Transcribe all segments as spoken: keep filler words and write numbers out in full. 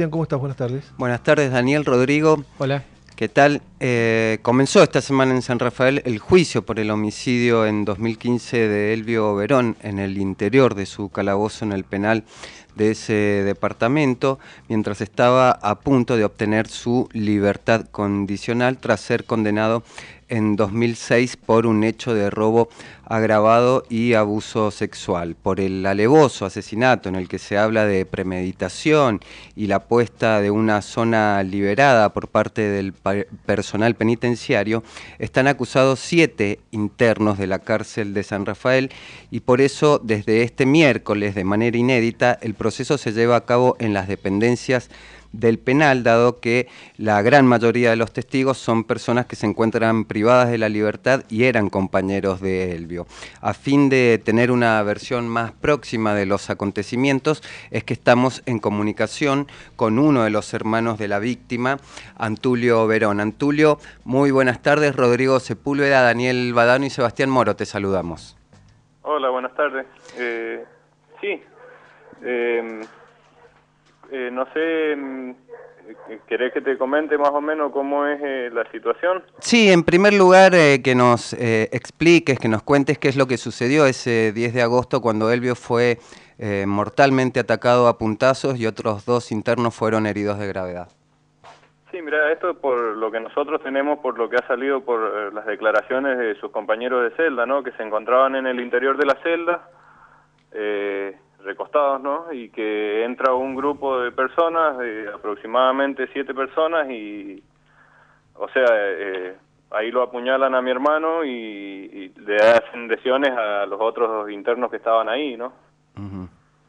Sebastián, ¿cómo estás? Buenas tardes. Buenas tardes, Daniel, Rodrigo. Hola. ¿Qué tal? Eh, comenzó esta semana en San Rafael el juicio por el homicidio en dos mil quince de Elvio Verón en el interior de su calabozo en el penal de ese departamento, mientras estaba a punto de obtener su libertad condicional tras ser condenado en dos mil seis por un hecho de robo agravado y abuso sexual, por el alevoso asesinato en el que se habla de premeditación y la puesta de una zona liberada por parte del personal penitenciario. Están acusados siete internos de la cárcel de San Rafael y por eso desde este miércoles de manera inédita el proceso se lleva a cabo en las dependencias del penal, dado que la gran mayoría de los testigos son personas que se encuentran privadas de la libertad y eran compañeros de Elvio. A fin de tener una versión más próxima de los acontecimientos, es que estamos en comunicación con uno de los hermanos de la víctima, Antulio Verón. Antulio, muy buenas tardes. Rodrigo Sepúlveda, Daniel Badano y Sebastián Moro, te saludamos. Hola, buenas tardes. Eh, sí, eh, Eh, no sé, ¿querés que te comente más o menos cómo es eh, la situación? Sí, en primer lugar eh, que nos eh, expliques, que nos cuentes qué es lo que sucedió ese diez de agosto cuando Elvio fue eh, mortalmente atacado a puntazos y otros dos internos fueron heridos de gravedad. Sí, mira, esto por lo que nosotros tenemos, por lo que ha salido por eh, las declaraciones de sus compañeros de celda, ¿no? Que se encontraban en el interior de la celda, eh, recostados, ¿no? Y que entra un grupo de personas, de aproximadamente siete personas, y, o sea, eh, ahí lo apuñalan a mi hermano y, y le hacen lesiones a los otros internos que estaban ahí, ¿no? Uh-huh.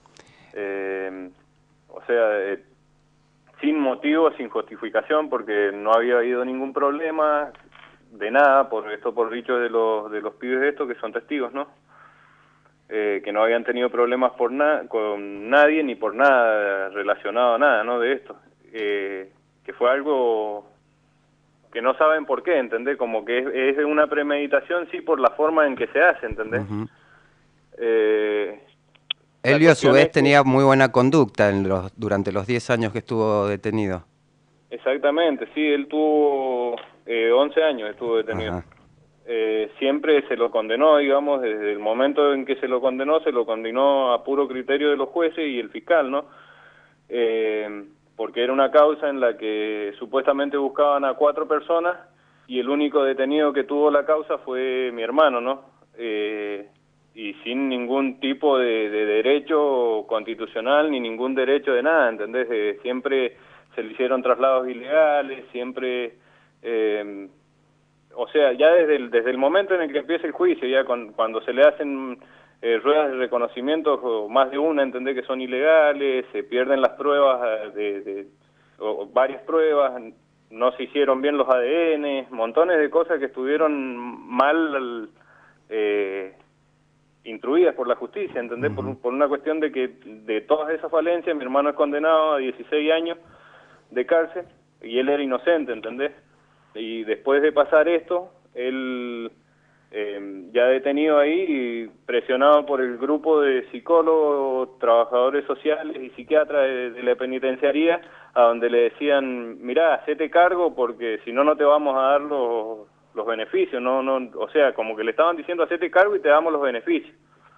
eh, o sea, eh, sin motivo, sin justificación, porque no había habido ningún problema de nada, por esto por dicho de los de los pibes de estos que son testigos, ¿no? Eh, que no habían tenido problemas por na con nadie ni por nada relacionado a nada, ¿no? De esto, eh, que fue algo que no saben por qué, ¿entendés? Como que es, es una premeditación, sí, por la forma en que se hace, ¿entendés? Uh-huh. eh, Elvio a su vez que... tenía muy buena conducta en los, durante los diez años que estuvo detenido. Exactamente, sí, él tuvo eh, once años, estuvo detenido. Ajá. Eh, siempre se lo condenó, digamos, desde el momento en que se lo condenó, se lo condenó a puro criterio de los jueces y el fiscal, ¿no? Eh, porque era una causa en la que supuestamente buscaban a cuatro personas y el único detenido que tuvo la causa fue mi hermano, ¿no? Eh, y sin ningún tipo de, de derecho constitucional ni ningún derecho de nada, ¿entendés? Eh, siempre se le hicieron traslados ilegales, siempre... Eh, o sea, ya desde el, desde el momento en el que empieza el juicio, ya con, cuando se le hacen eh, ruedas de reconocimiento, o más de una, entender que son ilegales, se pierden las pruebas, de, de o varias pruebas, no se hicieron bien los A D N, montones de cosas que estuvieron mal eh, instruidas por la justicia, ¿entendés? Uh-huh. por, por una cuestión de que de todas esas falencias mi hermano es condenado a dieciséis años de cárcel y él era inocente, ¿entendés? Y después de pasar esto, él eh, ya detenido ahí, presionado por el grupo de psicólogos, trabajadores sociales y psiquiatras de, de la penitenciaría, a donde le decían, mirá, hacete cargo porque si no, no te vamos a dar los, los beneficios, no, no, o sea, como que le estaban diciendo, hacete cargo y te damos los beneficios.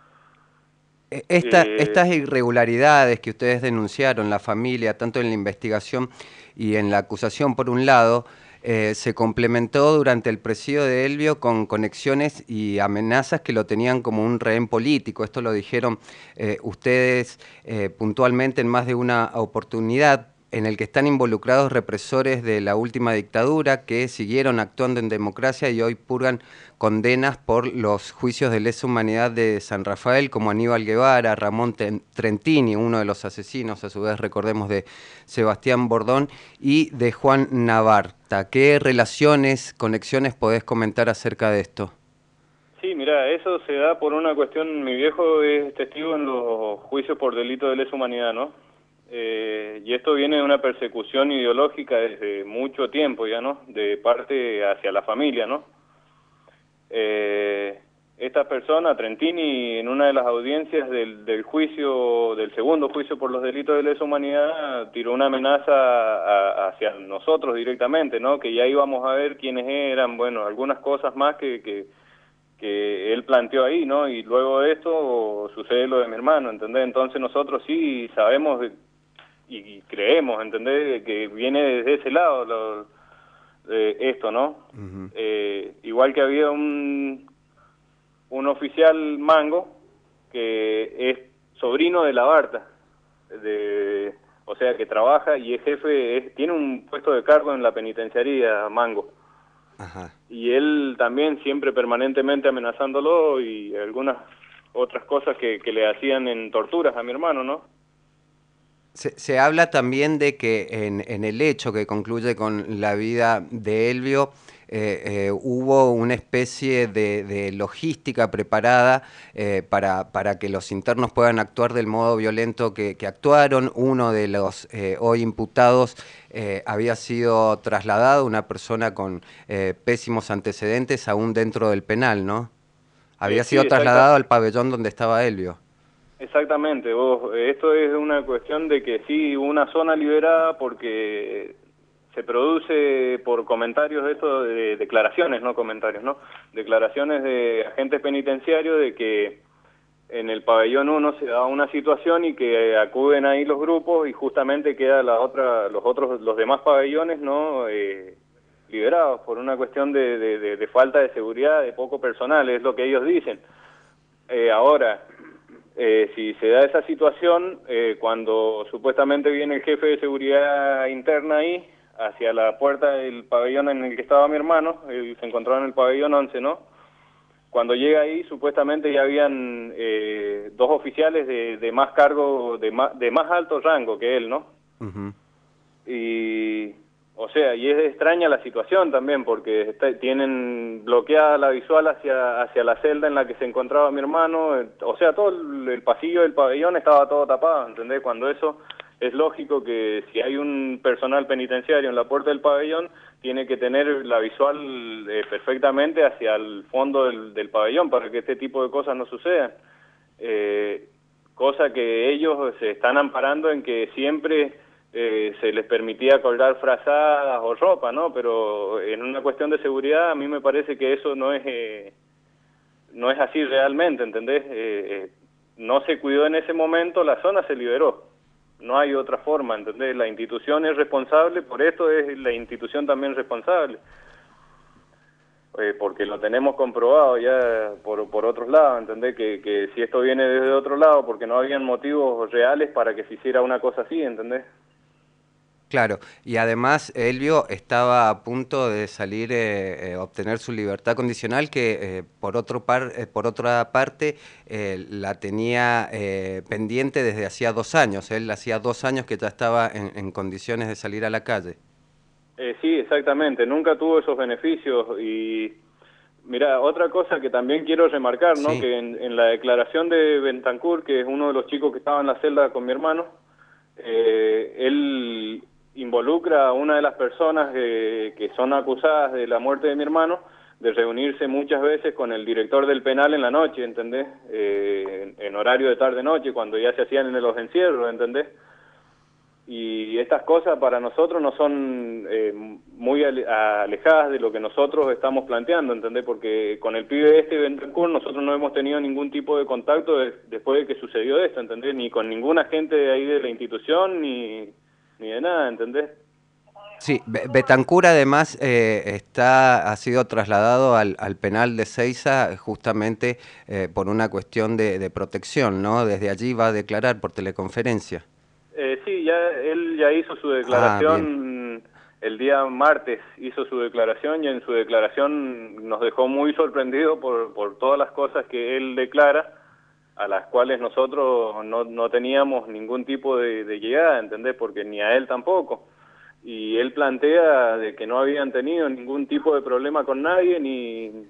Esta, eh, estas irregularidades que ustedes denunciaron, la familia, tanto en la investigación y en la acusación por un lado, eh, se complementó durante el presidio de Elvio con conexiones y amenazas que lo tenían como un rehén político. Esto lo dijeron eh, ustedes eh, puntualmente en más de una oportunidad, en el que están involucrados represores de la última dictadura que siguieron actuando en democracia y hoy purgan condenas por los juicios de lesa humanidad de San Rafael, como Aníbal Guevara, Ramón Trentini, uno de los asesinos, a su vez recordemos, de Sebastián Bordón y de Juan Navarta. ¿Qué relaciones, conexiones podés comentar acerca de esto? Sí, mira, eso se da por una cuestión, mi viejo es testigo en los juicios por delito de lesa humanidad, ¿no? Eh, y esto viene de una persecución ideológica desde mucho tiempo ya, ¿no? De parte hacia la familia, ¿no? Eh, esta persona, Trentini, en una de las audiencias del, del juicio, del segundo juicio por los delitos de lesa humanidad, tiró una amenaza a, hacia nosotros directamente, ¿no? Que ya íbamos a ver quiénes eran, bueno, algunas cosas más que, que, que él planteó ahí, ¿no? Y luego de esto sucede lo de mi hermano, ¿entendés? Entonces nosotros sí sabemos y creemos, ¿entendés? Que viene desde ese lado lo, eh, esto, ¿no? Uh-huh. eh, igual que había un... un oficial mango que es sobrino de la Barta, de, o sea que trabaja y es jefe, es, tiene un puesto de cargo en la penitenciaría mango. Ajá. Y él también siempre permanentemente amenazándolo y algunas otras cosas que, que le hacían en torturas a mi hermano, ¿no? Se, se habla también de que en, en el hecho que concluye con la vida de Elvio, eh, eh, hubo una especie de, de logística preparada eh, para, para que los internos puedan actuar del modo violento que, que actuaron. Uno de los eh, hoy imputados eh, había sido trasladado, una persona con eh, pésimos antecedentes, aún dentro del penal, ¿no? Había eh, sí, sido trasladado al pabellón donde estaba Elvio. Exactamente, vos, esto es una cuestión de que sí hubo una zona liberada porque se produce por comentarios de esto, de declaraciones, no comentarios, ¿no? Declaraciones de agentes penitenciarios de que en el pabellón uno se da una situación y que acuden ahí los grupos y justamente queda la otra, los otros, los demás pabellones, ¿no? Eh, liberados por una cuestión de, de, de, de falta de seguridad, de poco personal, es lo que ellos dicen. Eh, ahora... Eh, si se da esa situación, eh, cuando supuestamente viene el jefe de seguridad interna ahí, hacia la puerta del pabellón en el que estaba mi hermano, él se encontraba en el pabellón once, ¿no? Cuando llega ahí, supuestamente ya habían eh, dos oficiales de, de más cargo, de más, de más alto rango que él, ¿no? Uh-huh. Y... O sea, y es extraña la situación también, porque está, tienen bloqueada la visual hacia, hacia la celda en la que se encontraba mi hermano. O sea, todo el, el pasillo del pabellón estaba todo tapado, ¿entendés? Cuando eso es lógico que si hay un personal penitenciario en la puerta del pabellón, tiene que tener la visual eh, perfectamente hacia el fondo del, del pabellón para que este tipo de cosas no sucedan. Eh, cosa que ellos se están amparando en que siempre... Eh, se les permitía colgar frazadas o ropa, ¿no? Pero en una cuestión de seguridad a mí me parece que eso no es eh, no es así realmente, ¿entendés? Eh, eh, no se cuidó en ese momento, la zona se liberó. No hay otra forma, ¿entendés? La institución es responsable, por esto es la institución también responsable. Eh, porque lo tenemos comprobado ya por, por otros lados, ¿entendés? Que, que si esto viene desde otro lado, porque no habían motivos reales para que se hiciera una cosa así, ¿entendés? Claro, y además Elvio estaba a punto de salir, eh, eh, obtener su libertad condicional, que eh, por, otro par, eh, por otra parte eh, la tenía eh, pendiente desde hacía dos años. Él hacía dos años que ya estaba en, en condiciones de salir a la calle. Eh, sí, exactamente, nunca tuvo esos beneficios y... Mira, otra cosa que también quiero remarcar, ¿no? Sí. Que en, en la declaración de Bentancur, que es uno de los chicos que estaba en la celda con mi hermano, eh, él... involucra a una de las personas que, que son acusadas de la muerte de mi hermano de reunirse muchas veces con el director del penal en la noche, ¿entendés? Eh, en, en horario de tarde-noche, cuando ya se hacían en los encierros, ¿entendés? Y estas cosas para nosotros no son eh, muy alejadas de lo que nosotros estamos planteando, ¿entendés? Porque con el pibe este Bentancur nosotros no hemos tenido ningún tipo de contacto de, después de que sucedió esto, ¿entendés? Ni con ninguna gente de ahí de la institución, ni... ni de nada, ¿entendés? Sí, Bentancur además eh, está, ha sido trasladado al, al penal de Seiza justamente eh, por una cuestión de, de protección, ¿no? Desde allí va a declarar por teleconferencia. Eh, sí, ya él ya hizo su declaración, ah, el día martes hizo su declaración y en su declaración nos dejó muy sorprendidos por, por todas las cosas que él declara, a las cuales nosotros no, no teníamos ningún tipo de, de llegada, ¿entendés? Porque ni a él tampoco. Y él plantea de que no habían tenido ningún tipo de problema con nadie, ni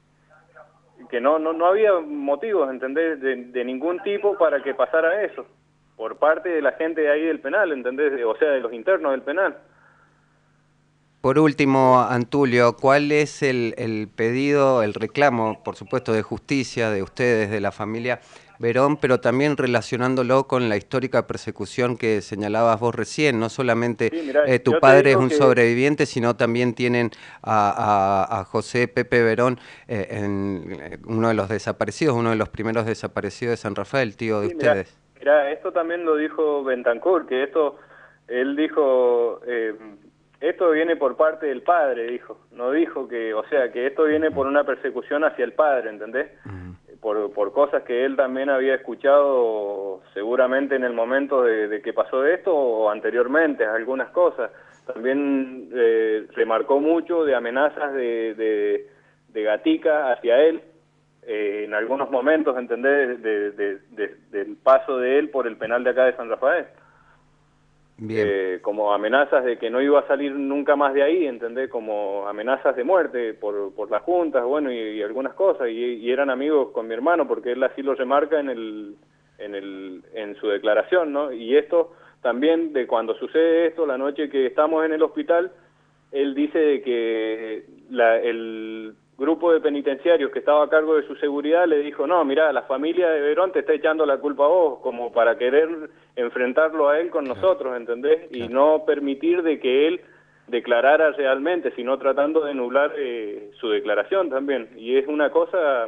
que no no, no había motivos, ¿entendés? De, de ningún tipo para que pasara eso, por parte de la gente de ahí del penal, ¿entendés? O sea, de los internos del penal. Por último, Antulio, ¿cuál es el, el pedido, el reclamo, por supuesto, de justicia de ustedes, de la familia Verón, pero también relacionándolo con la histórica persecución que señalabas vos recién? No solamente Sí, mirá, eh, tu padre es un que... sobreviviente, sino también tienen a, a, a José Pepe Verón, eh, en, uno de los desaparecidos, uno de los primeros desaparecidos de San Rafael, tío de sí, ustedes. Mirá, mirá, esto también lo dijo Bentancur, que esto, él dijo... Eh, esto viene por parte del padre, dijo. No dijo que, o sea, que esto viene por una persecución hacia el padre, ¿entendés? Uh-huh. Por, por cosas que él también había escuchado seguramente en el momento de, de que pasó esto o anteriormente, algunas cosas. También eh, remarcó mucho de amenazas de, de, de Gatica hacia él, eh, en algunos momentos, ¿entendés? De, de, de, del paso de él por el penal de acá de San Rafael. Bien. Eh, como amenazas de que no iba a salir nunca más de ahí, ¿entendés? Como amenazas de muerte por, por las juntas, bueno, y, y algunas cosas, y, y eran amigos con mi hermano, porque él así lo remarca en el, en el, en su declaración, ¿no? Y esto también, de cuando sucede esto, la noche que estamos en el hospital, él dice de que la, el grupo de penitenciarios que estaba a cargo de su seguridad le dijo, no, mirá, la familia de Verón te está echando la culpa a vos, como para querer enfrentarlo a él con claro. nosotros, ¿entendés? Claro. Y no permitir de que él declarara realmente, sino tratando de nublar eh, su declaración también. Y es una cosa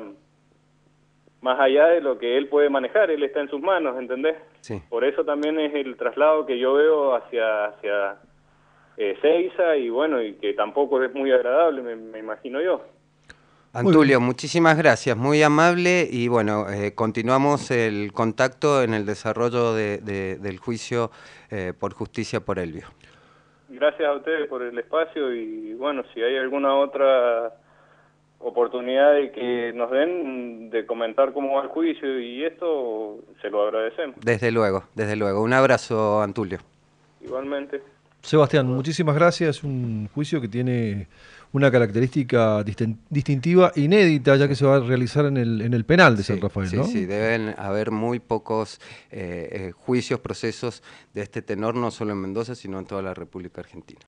más allá de lo que él puede manejar, él está en sus manos, ¿entendés? Sí. Por eso también es el traslado que yo veo hacia... hacia eh, Seiza, y bueno, y que tampoco es muy agradable, me, me imagino yo. Antulio, muchísimas gracias, muy amable, y bueno, eh, continuamos el contacto en el desarrollo de, de, del juicio eh, por justicia por Elvio. Gracias a ustedes por el espacio, y bueno, si hay alguna otra oportunidad de que nos den de comentar cómo va el juicio y esto, se lo agradecemos. Desde luego, desde luego. Un abrazo, Antulio. Igualmente. Sebastián, muchísimas gracias. Es un juicio que tiene una característica distintiva, inédita, ya que se va a realizar en el, en el penal de sí, San Rafael, sí, ¿no? Sí, deben haber muy pocos eh, eh, juicios, procesos de este tenor, no solo en Mendoza, sino en toda la República Argentina.